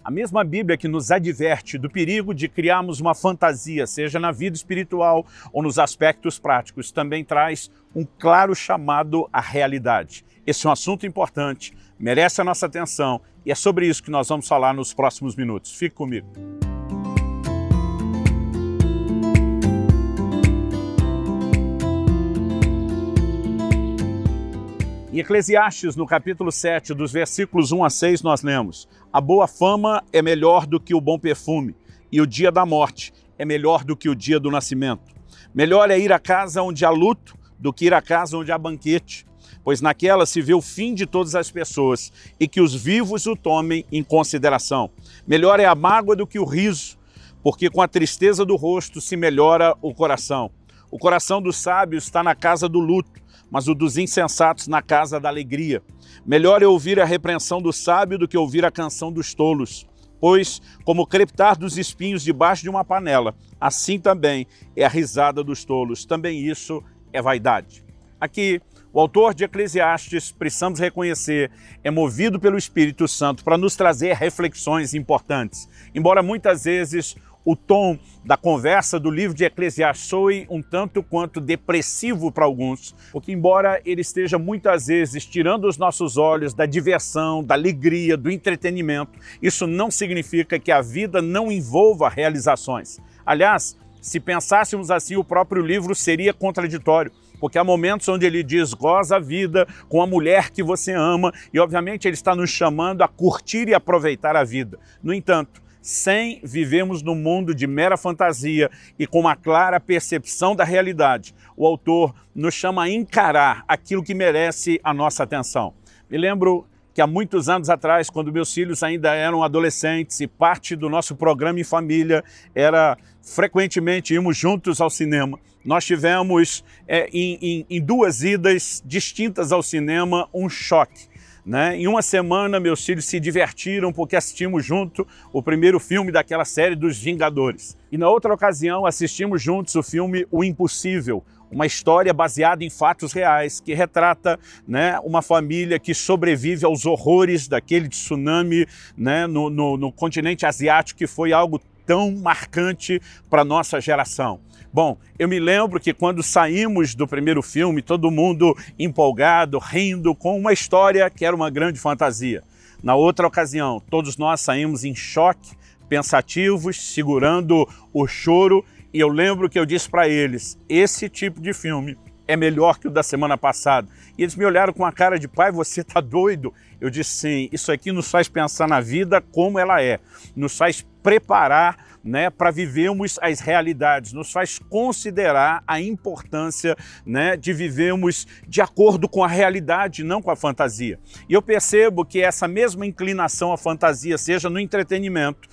A mesma Bíblia que nos adverte do perigo de criarmos uma fantasia, seja na vida espiritual ou nos aspectos práticos, também traz um claro chamado à realidade. Esse é um assunto importante, merece a nossa atenção e é sobre isso que nós vamos falar nos próximos minutos. Fique comigo. Em Eclesiastes, no capítulo 7, dos versículos 1 a 6, nós lemos: a boa fama é melhor do que o bom perfume, e o dia da morte é melhor do que o dia do nascimento. Melhor é ir à casa onde há luto do que ir à casa onde há banquete, pois naquela se vê o fim de todas as pessoas e que os vivos o tomem em consideração. Melhor é a mágoa do que o riso, porque com a tristeza do rosto se melhora o coração. O coração dos sábios está na casa do luto, mas o dos insensatos na casa da alegria. Melhor é ouvir a repreensão do sábio do que ouvir a canção dos tolos, pois, como o crepitar dos espinhos debaixo de uma panela, assim também é a risada dos tolos. Também isso é vaidade. Aqui, o autor de Eclesiastes, precisamos reconhecer, é movido pelo Espírito Santo para nos trazer reflexões importantes. Embora muitas vezes o tom da conversa do livro de Eclesiastes soe um tanto quanto depressivo para alguns, porque embora ele esteja muitas vezes tirando os nossos olhos da diversão, da alegria, do entretenimento, isso não significa que a vida não envolva realizações. Aliás, se pensássemos assim, o próprio livro seria contraditório, porque há momentos onde ele diz: goza a vida com a mulher que você ama, e obviamente ele está nos chamando a curtir e aproveitar a vida. No entanto, sem vivermos num mundo de mera fantasia e com uma clara percepção da realidade, o autor nos chama a encarar aquilo que merece a nossa atenção. Me lembro que há muitos anos atrás, quando meus filhos ainda eram adolescentes e parte do nosso programa em família era frequentemente irmos juntos ao cinema. Nós tivemos em duas idas distintas ao cinema um choque. Em uma semana, meus filhos se divertiram porque assistimos junto o primeiro filme daquela série dos Vingadores. E na outra ocasião, assistimos juntos o filme O Impossível, uma história baseada em fatos reais que retrata uma família que sobrevive aos horrores daquele tsunami no continente asiático, que foi algo tão marcante para a nossa geração. Bom, eu me lembro que quando saímos do primeiro filme, todo mundo empolgado, rindo, com uma história que era uma grande fantasia. Na outra ocasião, todos nós saímos em choque, pensativos, segurando o choro, e eu lembro que eu disse para eles: esse tipo de filme é melhor que o da semana passada. E eles me olharam com a cara de: pai, você está doido? Eu disse: sim, isso aqui nos faz pensar na vida como ela é, nos faz preparar para vivermos as realidades, nos faz considerar a importância de vivermos de acordo com a realidade, não com a fantasia. E eu percebo que essa mesma inclinação à fantasia, seja no entretenimento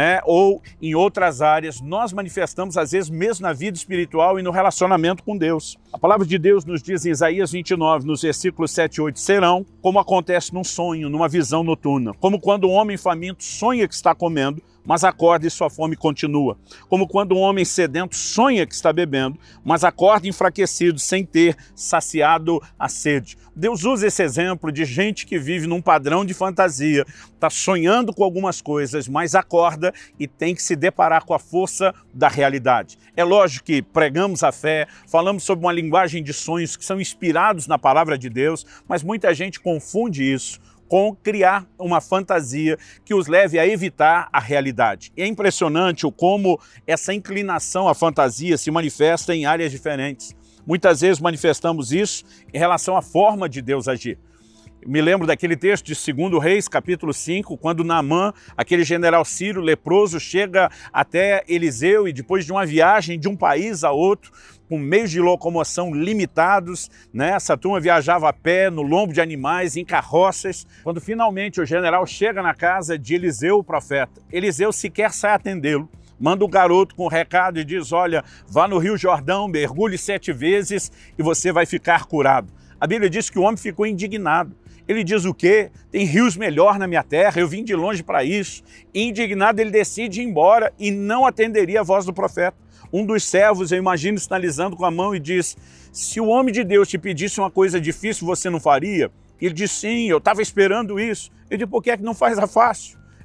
ou em outras áreas, nós manifestamos às vezes mesmo na vida espiritual e no relacionamento com Deus. A palavra de Deus nos diz em Isaías 29, nos versículos 7 e 8, serão como acontece num sonho, numa visão noturna, como quando um homem faminto sonha que está comendo, mas acorda e sua fome continua. Como quando um homem sedento sonha que está bebendo, mas acorda enfraquecido sem ter saciado a sede. Deus usa esse exemplo de gente que vive num padrão de fantasia, está sonhando com algumas coisas, mas acorda e tem que se deparar com a força da realidade. É lógico que pregamos a fé, falamos sobre uma linguagem de sonhos que são inspirados na palavra de Deus, mas muita gente confunde isso com criar uma fantasia que os leve a evitar a realidade. E é impressionante o como essa inclinação à fantasia se manifesta em áreas diferentes. Muitas vezes manifestamos isso em relação à forma de Deus agir. Me lembro daquele texto de 2 Reis, capítulo 5, quando Naamã, aquele general sírio leproso, chega até Eliseu e depois de uma viagem de um país a outro, com meios de locomoção limitados, essa turma viajava a pé, no lombo de animais, em carroças. Quando finalmente o general chega na casa de Eliseu, o profeta, Eliseu sequer sai atendê-lo. Manda o garoto com o recado e diz: olha, vá no Rio Jordão, mergulhe 7 vezes e você vai ficar curado. A Bíblia diz que o homem ficou indignado. Ele diz o quê? Tem rios melhor na minha terra, eu vim de longe para isso. Indignado, ele decide ir embora e não atenderia a voz do profeta. Um dos servos, eu imagino, sinalizando com a mão e diz: se o homem de Deus te pedisse uma coisa difícil, você não faria? Ele diz: sim, eu estava esperando isso. Ele diz: por que é que não faz a fácil?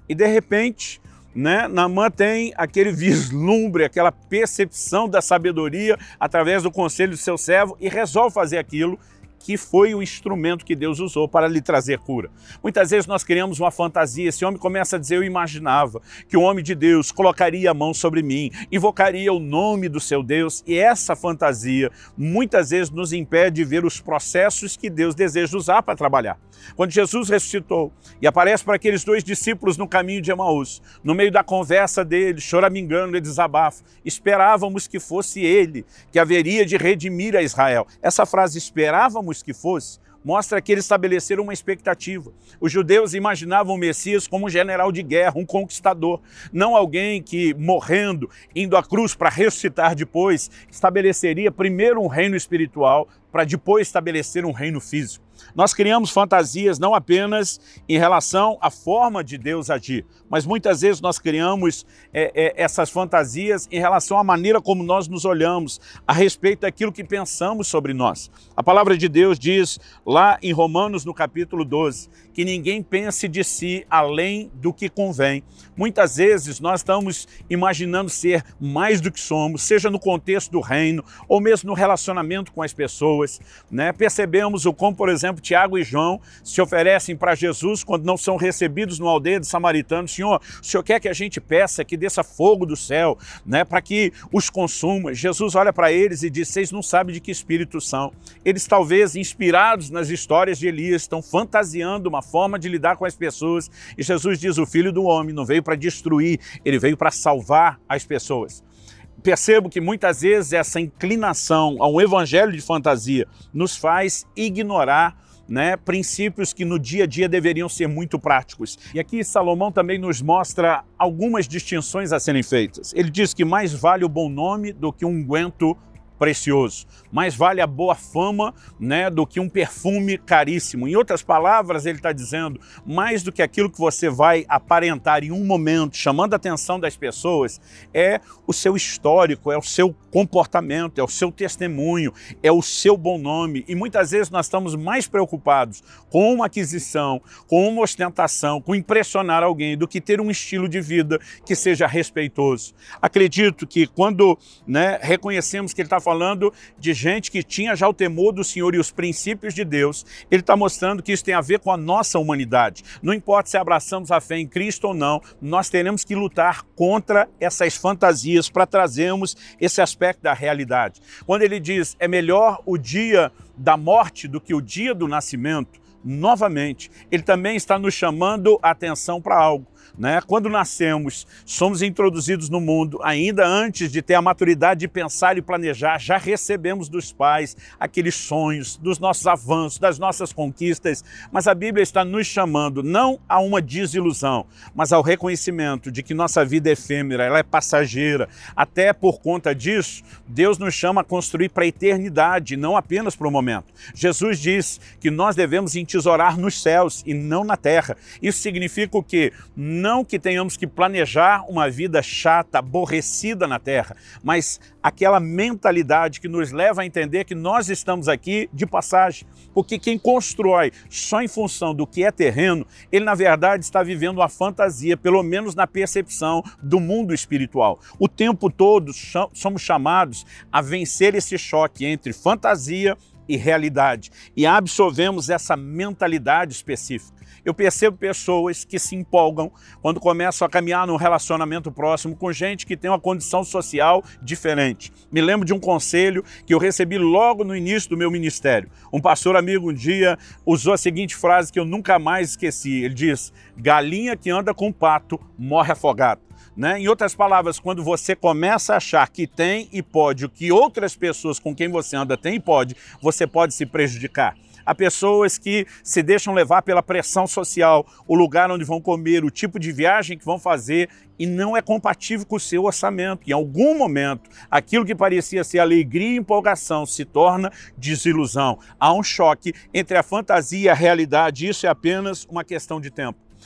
E de repente, né, Naamã tem aquele vislumbre, aquela percepção da sabedoria através do conselho do seu servo e resolve fazer aquilo que foi o instrumento que Deus usou para lhe trazer cura. Muitas vezes nós criamos uma fantasia, esse homem começa a dizer, eu imaginava que o homem de Deus colocaria a mão sobre mim, invocaria o nome do seu Deus, e essa fantasia muitas vezes nos impede de ver os processos que Deus deseja usar para trabalhar. Quando Jesus ressuscitou e aparece para aqueles 2 discípulos no caminho de Emaús, no meio da conversa deles, choramingando e desabafo, esperávamos que fosse ele que haveria de redimir a Israel. Essa frase, esperávamos que fosse, mostra que eles estabeleceram uma expectativa. Os judeus imaginavam o Messias como um general de guerra, um conquistador, não alguém que, morrendo, indo à cruz para ressuscitar depois, estabeleceria primeiro um reino espiritual para depois estabelecer um reino físico. Nós criamos fantasias não apenas em relação à forma de Deus agir, mas muitas vezes nós criamos essas fantasias em relação à maneira como nós nos olhamos, a respeito daquilo que pensamos sobre nós. A palavra de Deus diz lá em Romanos, no capítulo 12, que ninguém pense de si além do que convém. Muitas vezes nós estamos imaginando ser mais do que somos, seja no contexto do reino ou mesmo no relacionamento com as pessoas, né? Percebemos como, por exemplo, Tiago e João se oferecem para Jesus quando não são recebidos numa aldeia de samaritanos. Senhor, o Senhor quer que a gente peça que desça fogo do céu, né, para que os consuma. Jesus olha para eles e diz, vocês não sabem de que espírito são. Eles talvez, inspirados nas histórias de Elias, estão fantasiando uma forma de lidar com as pessoas. E Jesus diz, o Filho do Homem não veio para destruir, ele veio para salvar as pessoas. Percebo que muitas vezes essa inclinação a um evangelho de fantasia nos faz ignorar, né, princípios que no dia a dia deveriam ser muito práticos. E aqui Salomão também nos mostra algumas distinções a serem feitas. Ele diz que mais vale o bom nome do que um unguento precioso. Mais vale a boa fama, né, do que um perfume caríssimo. Em outras palavras, ele está dizendo, mais do que aquilo que você vai aparentar em um momento, chamando a atenção das pessoas, é o seu histórico, é o seu comportamento, é o seu testemunho, é o seu bom nome. E muitas vezes nós estamos mais preocupados com uma aquisição, com uma ostentação, com impressionar alguém, do que ter um estilo de vida que seja respeitoso. Acredito que quando, né, reconhecemos que ele está falando de gente que tinha já o temor do Senhor e os princípios de Deus, ele está mostrando que isso tem a ver com a nossa humanidade. Não importa se abraçamos a fé em Cristo ou não, nós teremos que lutar contra essas fantasias para trazermos esse aspecto da realidade. Quando ele diz, é melhor o dia da morte do que o dia do nascimento, novamente, ele também está nos chamando a atenção para algo. Né? Quando nascemos, somos introduzidos no mundo, ainda antes de ter a maturidade de pensar e planejar, já recebemos dos pais aqueles sonhos, dos nossos avanços, das nossas conquistas, mas a Bíblia está nos chamando não a uma desilusão, mas ao reconhecimento de que nossa vida é efêmera, ela é passageira. Até por conta disso, Deus nos chama a construir para a eternidade, não apenas para o momento. Jesus diz que nós devemos entesourar nos céus e não na terra. Isso significa o quê? Não que tenhamos que planejar uma vida chata, aborrecida na terra, mas aquela mentalidade que nos leva a entender que nós estamos aqui de passagem. Porque quem constrói só em função do que é terreno, ele na verdade está vivendo uma fantasia, pelo menos na percepção do mundo espiritual. O tempo todo somos chamados a vencer esse choque entre fantasia e realidade, e absorvemos essa mentalidade específica. Eu percebo pessoas que se empolgam quando começam a caminhar num relacionamento próximo com gente que tem uma condição social diferente. Me lembro de um conselho que eu recebi logo no início do meu ministério. Um pastor amigo um dia usou a seguinte frase que eu nunca mais esqueci. Ele diz, galinha que anda com pato morre afogada. Né? Em outras palavras, quando você começa a achar que tem e pode o que outras pessoas com quem você anda tem e pode, você pode se prejudicar. Há pessoas que se deixam levar pela pressão social, o lugar onde vão comer, o tipo de viagem que vão fazer, e não é compatível com o seu orçamento. Em algum momento, aquilo que parecia ser alegria e empolgação se torna desilusão. Há um choque entre a fantasia e a realidade, isso é apenas uma questão de tempo.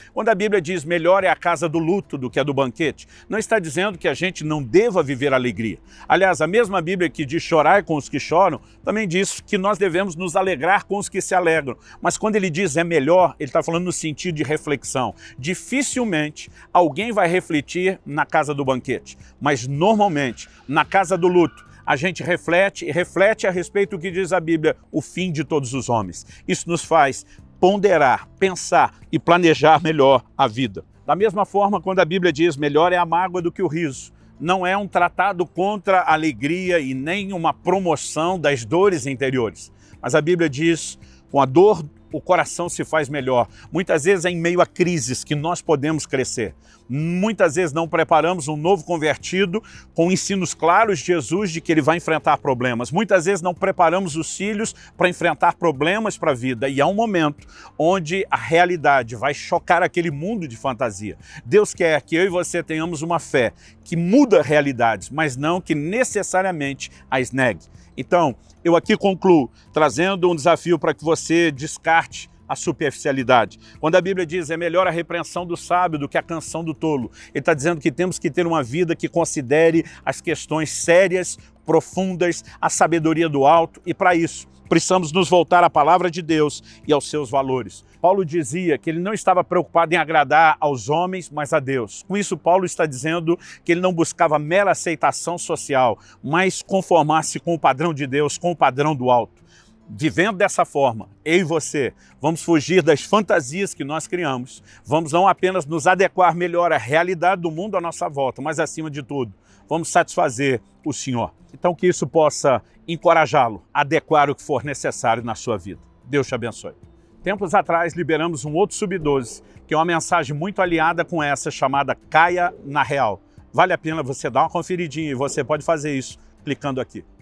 Quando a Bíblia diz melhor é a casa do luto do que a do banquete, não está dizendo que a gente não deva viver alegria. Aliás, a mesma Bíblia que diz chorar com os que choram, também diz que nós devemos nos alegrar com os que se alegram. Mas quando ele diz é melhor, ele está falando no sentido de reflexão. Dificilmente alguém vai refletir na casa do banquete, mas normalmente na casa do luto, a gente reflete a respeito do que diz a Bíblia, o fim de todos os homens. Isso nos faz ponderar, pensar e planejar melhor a vida. Da mesma forma, quando a Bíblia diz melhor é a mágoa do que o riso, não é um tratado contra a alegria e nem uma promoção das dores interiores. Mas a Bíblia diz, com a dor o coração se faz melhor. Muitas vezes é em meio a crises que nós podemos crescer. Muitas vezes não preparamos um novo convertido com ensinos claros de Jesus de que ele vai enfrentar problemas. Muitas vezes não preparamos os filhos para enfrentar problemas para a vida. E há um momento onde a realidade vai chocar aquele mundo de fantasia. Deus quer que eu e você tenhamos uma fé que muda realidades, mas não que necessariamente as negue. Então, eu aqui concluo trazendo um desafio para que você descarte a superficialidade. Quando a Bíblia diz é melhor a repreensão do sábio do que a canção do tolo, ele está dizendo que temos que ter uma vida que considere as questões sérias, profundas, a sabedoria do alto, e para isso precisamos nos voltar à palavra de Deus e aos seus valores. Paulo dizia que ele não estava preocupado em agradar aos homens, mas a Deus. Com isso, Paulo está dizendo que ele não buscava mera aceitação social, mas conformar-se com o padrão de Deus, com o padrão do alto. Vivendo dessa forma, eu e você, vamos fugir das fantasias que nós criamos, vamos não apenas nos adequar melhor à realidade do mundo à nossa volta, mas acima de tudo, vamos satisfazer o Senhor. Então que isso possa encorajá-lo a adequar o que for necessário na sua vida. Deus te abençoe. Tempos atrás liberamos um outro Sub-12, que é uma mensagem muito aliada com essa, chamada Caia na Real. Vale a pena você dar uma conferidinha e você pode fazer isso clicando aqui.